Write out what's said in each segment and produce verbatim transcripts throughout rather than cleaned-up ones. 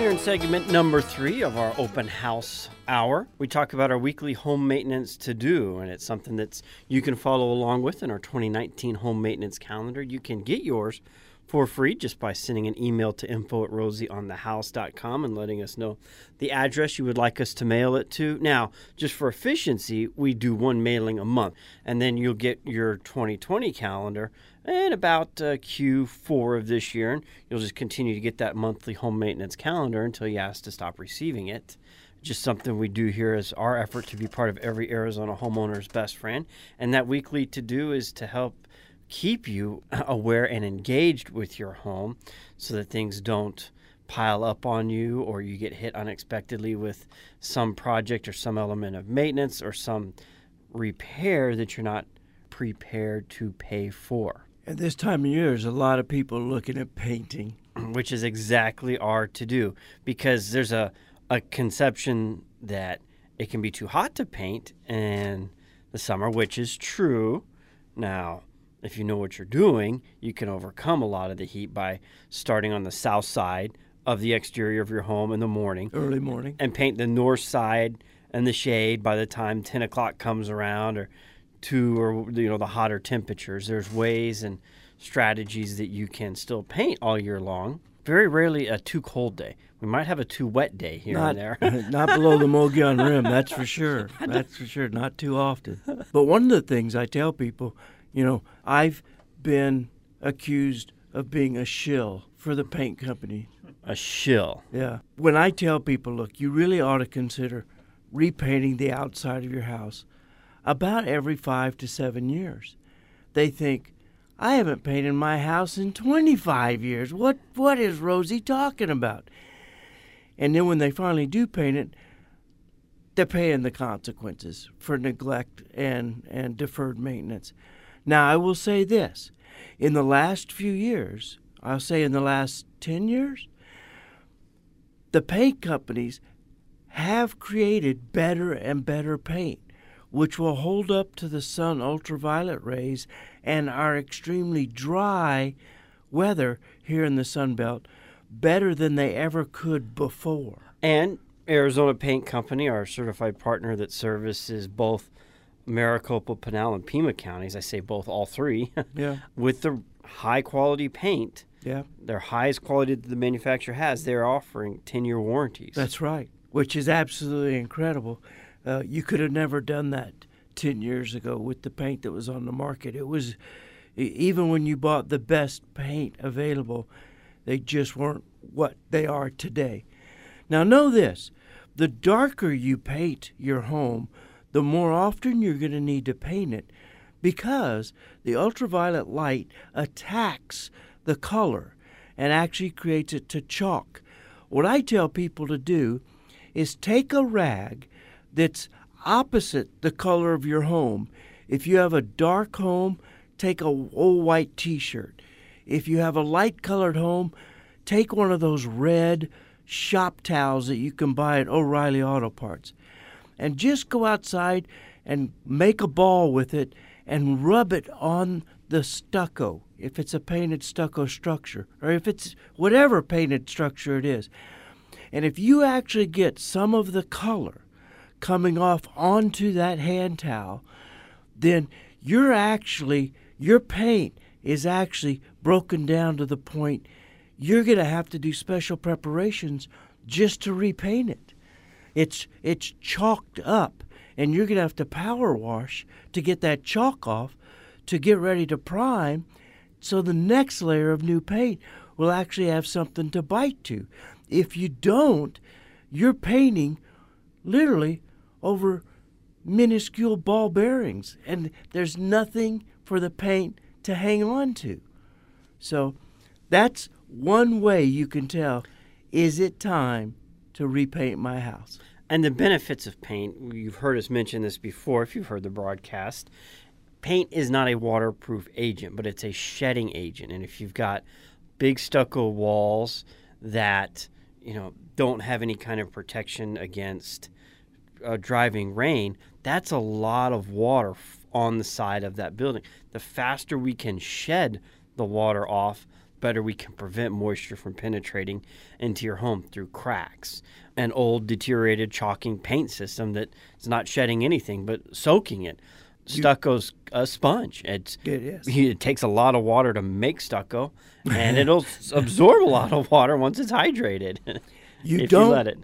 here in segment number three of our open house hour. We talk about our weekly home maintenance to-do, and it's something that's you can follow along with in our twenty nineteen home maintenance calendar. You can get yours for free just by sending an email to info at rosie on the house dot com and letting us know the address you would like us to mail it to. Now, just for efficiency, we do one mailing a month, and then you'll get your twenty twenty calendar in about uh, Q four of this year, and you'll just continue to get that monthly home maintenance calendar until you ask to stop receiving it. Just something we do here as our effort to be part of every Arizona homeowner's best friend, and that weekly to-do is to help keep you aware and engaged with your home so that things don't pile up on you or you get hit unexpectedly with some project or some element of maintenance or some repair that you're not prepared to pay for. At this time of year, there's a lot of people looking at painting. Which is exactly our to-do, because there's a, a conception that it can be too hot to paint in the summer, which is true. Now, if you know what you're doing, you can overcome a lot of the heat by starting on the south side of the exterior of your home in the morning. Early morning. And paint the north side and the shade by the time ten o'clock comes around, or two, or you know the hotter temperatures. There's ways and strategies that you can still paint all year long. Very rarely a too cold day. We might have a too wet day here not, and there. Not below the Mogollon Rim, that's for sure. That's for sure, not too often. But one of the things I tell people, you know, I've been accused of being a shill for the paint company. A shill? Yeah. When I tell people, look, you really ought to consider repainting the outside of your house about every five to seven years. They think, I haven't painted my house in twenty-five years. What What is Rosie talking about? And then when they finally do paint it, they're paying the consequences for neglect and, and deferred maintenance. Now, I will say this. In the last few years, I'll say in the last ten years, the paint companies have created better and better paint, which will hold up to the sun ultraviolet rays and our extremely dry weather here in the Sun Belt better than they ever could before. And Arizona Paint Company, our certified partner that services both Maricopa, Pinal, and Pima counties, I say both, all three, yeah. with the high-quality paint, yeah. their highest quality that the manufacturer has, they're offering ten-year warranties. That's right, which is absolutely incredible. Uh, you could have never done that ten years ago with the paint that was on the market. It was, even when you bought the best paint available, they just weren't what they are today. Now know this, the darker you paint your home, the more often you're going to need to paint it, because the ultraviolet light attacks the color and actually creates it to chalk. What I tell people to do is take a rag that's opposite the color of your home. If you have a dark home, take a old white t-shirt. If you have a light-colored home, take one of those red shop towels that you can buy at O'Reilly Auto Parts. And just go outside and make a ball with it and rub it on the stucco, if it's a painted stucco structure, or if it's whatever painted structure it is. And if you actually get some of the color coming off onto that hand towel, then you're actually, your paint is actually broken down to the point you're going to have to do special preparations just to repaint it. It's it's chalked up, and you're going to have to power wash to get that chalk off to get ready to prime, so the next layer of new paint will actually have something to bite to. If you don't, you're painting literally over minuscule ball bearings, and there's nothing for the paint to hang on to. So that's one way you can tell, is it time to repaint my house? And the benefits of paint, you've heard us mention this before if you've heard the broadcast. Paint is not a waterproof agent, but it's a shedding agent. And if you've got big stucco walls that, you know, don't have any kind of protection against uh, driving rain, that's a lot of water f- on the side of that building. The faster we can shed the water off, better we can prevent moisture from penetrating into your home through cracks. An old deteriorated chalking paint system that is not shedding anything but soaking it. Stucco's a sponge. It's, It is. It takes a lot of water to make stucco, and it'll absorb a lot of water once it's hydrated. You if don't you let it.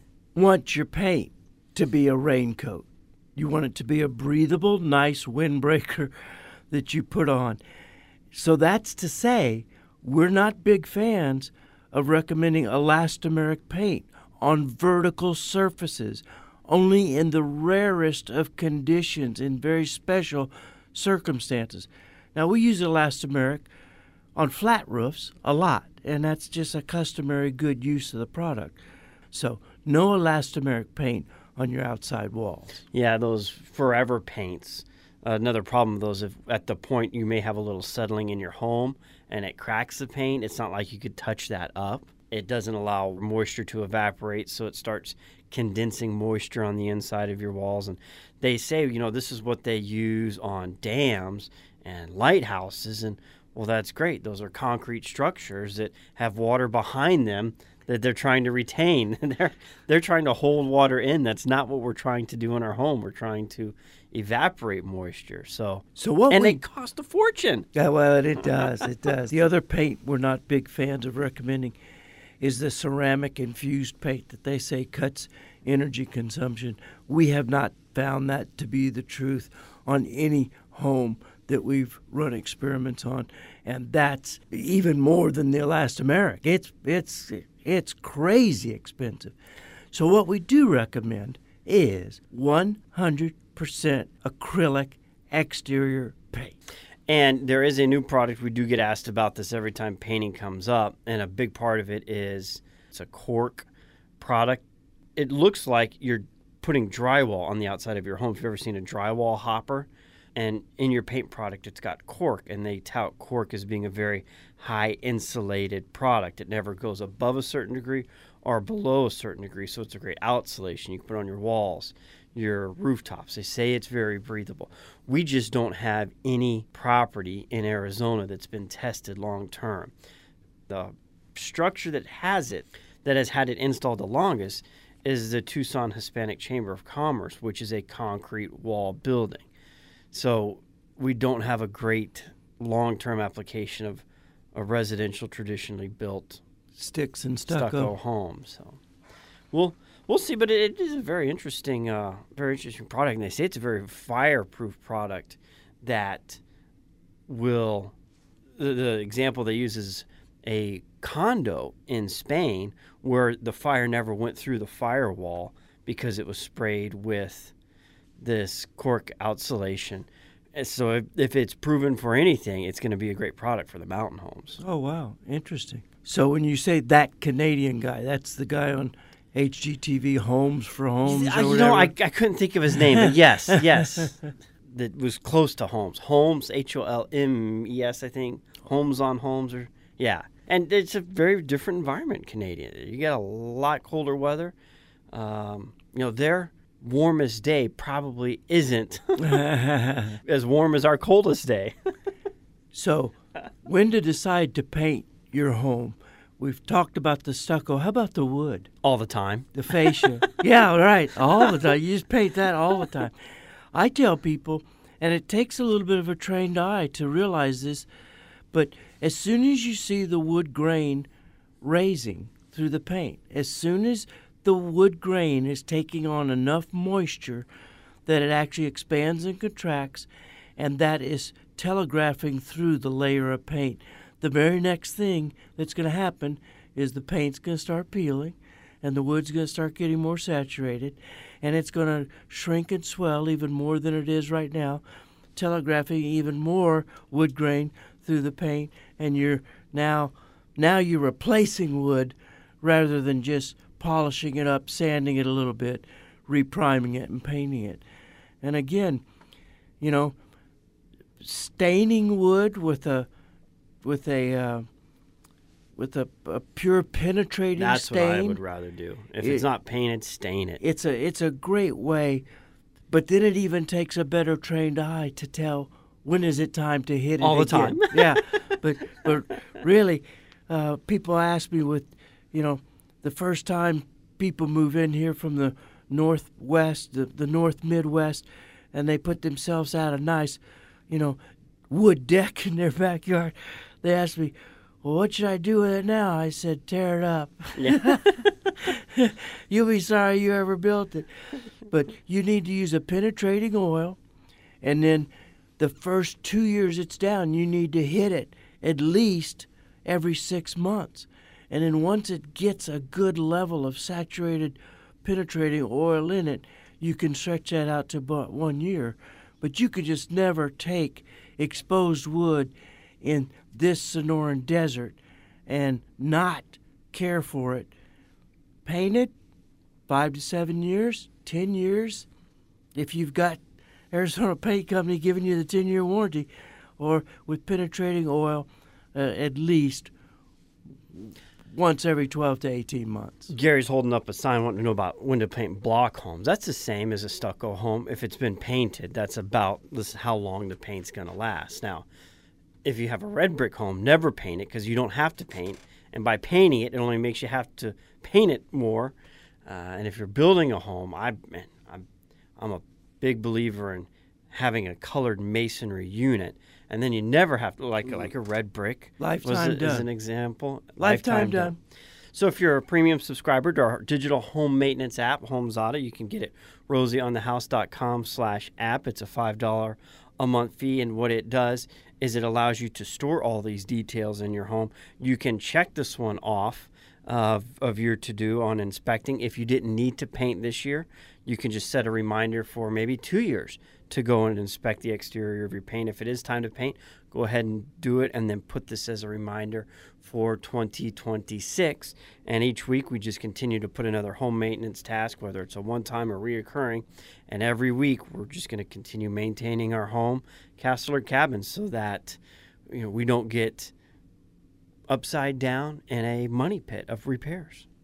want your paint to be a raincoat. You want it to be a breathable, nice windbreaker that you put on. So that's to say, we're not big fans of recommending elastomeric paint on vertical surfaces, only in the rarest of conditions, in very special circumstances. Now, we use elastomeric on flat roofs a lot, and that's just a customary good use of the product. So, no elastomeric paint on your outside walls. Yeah, those forever paints. Uh, another problem with those, if at the point you may have a little settling in your home and it cracks the paint, it's not like you could touch that up. It doesn't allow moisture to evaporate, so it starts condensing moisture on the inside of your walls. And they say, you know, this is what they use on dams and lighthouses. And, well, that's great. Those are concrete structures that have water behind them that they're trying to retain. they're, they're trying to hold water in. That's not what we're trying to do in our home. We're trying to evaporate moisture. So, So what and we it costs a fortune. Yeah, well, it does. It does. The other paint we're not big fans of recommending is the ceramic infused paint that they say cuts energy consumption. We have not found that to be the truth on any home that we've run experiments on, and that's even more than the elastomeric. It's it's it's crazy expensive. So what we do recommend is one hundred percent acrylic exterior paint. And there is a new product. We do get asked about this every time painting comes up, and a big part of it is it's a cork product. It looks like you're putting drywall on the outside of your home. If you've ever seen a drywall hopper, and in your paint product, it's got cork, and they tout cork as being a very high insulated product. It never goes above a certain degree or below a certain degree, so it's a great outsulation. You can put on your walls, your rooftops. They say it's very breathable. We just don't have any property in Arizona that's been tested long term. The structure that has it, that has had it installed the longest, is the Tucson Hispanic Chamber of Commerce, which is a concrete wall building. So we don't have a great long-term application of a residential traditionally built Sticks and stucco. stucco home. So we'll we'll see, but it, it is a very interesting, uh, very interesting product. And they say it's a very fireproof product that will. The, the example they use is a condo in Spain where the fire never went through the firewall because it was sprayed with this cork outsulation. And so if, if it's proven for anything, it's going to be a great product for the mountain homes. Oh, wow. Interesting. So when you say that Canadian guy, that's the guy on H G T V, Homes for Homes I, or you whatever? know, I, I couldn't think of his name, but yes, yes. That was close to Homes. Homes, H O L M E S, I think. Homes on Homes. or Yeah. And it's a very different environment, Canadian. You get a lot colder weather. Um, you know, their warmest day probably isn't as warm as our coldest day. So when to decide to paint your home? We've talked about the stucco. How about the wood? All the time. The fascia. Yeah, right. All the time. You just paint that all the time. I tell people, and it takes a little bit of a trained eye to realize this, but as soon as you see the wood grain raising through the paint, as soon as the wood grain is taking on enough moisture that it actually expands and contracts, and that is telegraphing through the layer of paint, the very next thing that's going to happen is the paint's going to start peeling, and the wood's going to start getting more saturated, and it's going to shrink and swell even more than it is right now, telegraphing even more wood grain through the paint, and you're now now you're replacing wood rather than just polishing it up, sanding it a little bit, repriming it and painting it. And again, you know, staining wood with a with a uh, with a, a pure penetrating That's stain. what I would rather do. If It- it's not painted, stain it. It's a it's a great way, but then it even takes a better trained eye to tell when is it time to hit it All the again. time. Yeah, but but but really, uh, people ask me with, you know, the first time people move in here from the northwest, the, the north Midwest, and they put themselves out a nice, you know, wood deck in their backyard. They ask me, well, what should I do with it now? I said, tear it up. Yeah. You'll be sorry you ever built it. But you need to use a penetrating oil, and then the first two years it's down, you need to hit it at least every six months. And then once it gets a good level of saturated penetrating oil in it, you can stretch that out to about one year. But you could just never take exposed wood in this Sonoran desert and not care for it. Paint it, five to seven years, ten years. If you've got Arizona Paint Company giving you the ten-year warranty, or with penetrating oil, uh, at least once every twelve to eighteen months. Gary's holding up a sign wanting to know about when to paint block homes. That's the same as a stucco home. If it's been painted, that's about this how long the paint's going to last. Now, if you have a red brick home, never paint it because you don't have to paint. And by painting it, it only makes you have to paint it more. Uh, and if you're building a home, I, man, I'm, I'm a big believer in having a colored masonry unit. And then you never have to, like like a red brick. Lifetime was done. As an example. Lifetime, Lifetime done. done. So if you're a premium subscriber to our digital home maintenance app, HomeZada, you can get it rosieonthehouse.com slash app. It's a five dollars a month fee, and what it does is it allows you to store all these details in your home. You can check this one off of, of your to-do on inspecting. If you didn't need to paint this year, you can just set a reminder for maybe two years to go and inspect the exterior of your paint. If it is time to paint, go ahead and do it, and then put this as a reminder for twenty twenty-six. And each week we just continue to put another home maintenance task, whether it's a one-time or reoccurring. And every week we're just going to continue maintaining our home, castle or cabin, so that you know we don't get upside down in a money pit of repairs.